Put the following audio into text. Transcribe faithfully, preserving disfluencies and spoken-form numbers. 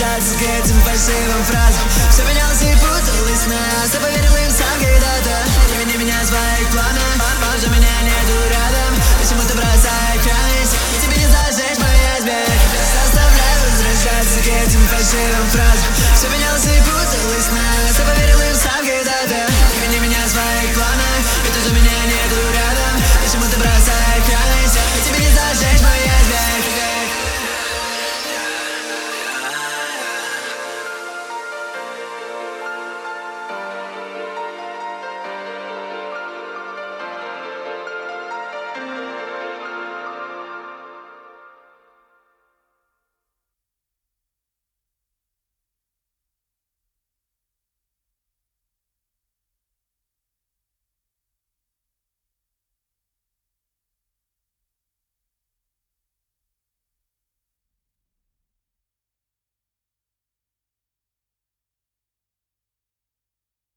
возвращаться к этим фальшивым фразам. Все менялось и путалось, но я все поверил им сам когда-то. Приведи меня в своих планах, позже меня нету рядом. Почему ты бросаешь крайность? Тебе не зажечь мой айсберг. Заставляю возвращаться к этим фальшивым фразам.